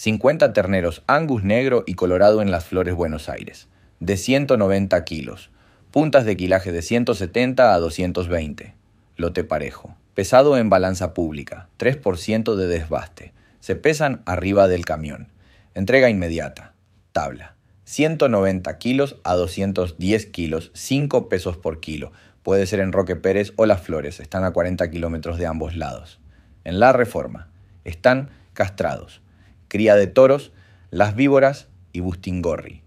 50 terneros Angus negro y colorado en Las Flores, Buenos Aires, de 190 kilos. Puntas de quilaje de 170 a 220. Lote parejo. Pesado en balanza pública, 3% de desbaste. Se pesan arriba del camión. Entrega inmediata. Tabla. 190 kilos a 210 kilos, 5 pesos por kilo. Puede ser en Roque Pérez o Las Flores, están a 40 kilómetros de ambos lados. En La Reforma, están castrados. Cría de toros, Las Víboras y Bustingorri.